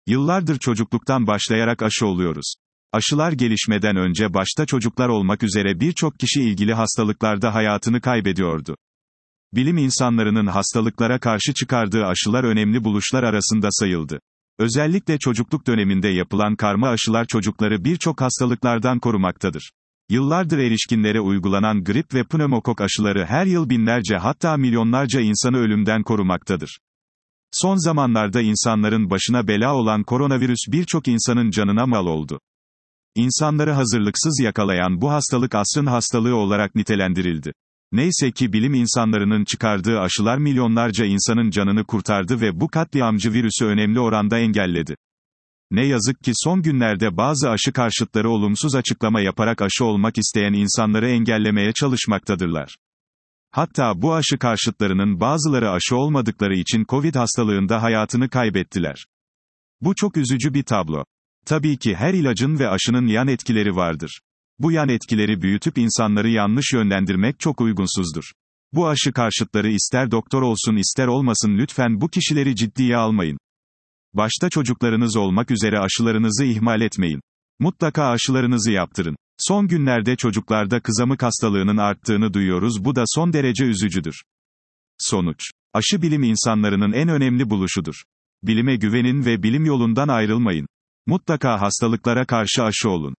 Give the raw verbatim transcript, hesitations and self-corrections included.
Yıllardır çocukluktan başlayarak aşı oluyoruz. Aşılar gelişmeden önce başta çocuklar olmak üzere birçok kişi ilgili hastalıklarda hayatını kaybediyordu. Bilim insanlarının hastalıklara karşı çıkardığı aşılar önemli buluşlar arasında sayıldı. Özellikle çocukluk döneminde yapılan karma aşılar çocukları birçok hastalıklardan korumaktadır. Yıllardır erişkinlere uygulanan grip ve pneumokok aşıları her yıl binlerce hatta milyonlarca insanı ölümden korumaktadır. Son zamanlarda insanların başına bela olan koronavirüs birçok insanın canına mal oldu. İnsanları hazırlıksız yakalayan bu hastalık asrın hastalığı olarak nitelendirildi. Neyse ki bilim insanlarının çıkardığı aşılar milyonlarca insanın canını kurtardı ve bu katliamcı virüsü önemli oranda engelledi. Ne yazık ki son günlerde bazı aşı karşıtları olumsuz açıklama yaparak aşı olmak isteyen insanları engellemeye çalışmaktadırlar. Hatta bu aşı karşıtlarının bazıları aşı olmadıkları için Covid hastalığında hayatını kaybettiler. Bu çok üzücü bir tablo. Tabii ki her ilacın ve aşının yan etkileri vardır. Bu yan etkileri büyütüp insanları yanlış yönlendirmek çok uygunsuzdur. Bu aşı karşıtları ister doktor olsun ister olmasın lütfen bu kişileri ciddiye almayın. Başta çocuklarınız olmak üzere aşılarınızı ihmal etmeyin. Mutlaka aşılarınızı yaptırın. Son günlerde çocuklarda kızamık hastalığının arttığını duyuyoruz, bu da son derece üzücüdür. Sonuç: aşı bilim insanlarının en önemli buluşudur. Bilime güvenin ve bilim yolundan ayrılmayın. Mutlaka hastalıklara karşı aşı olun.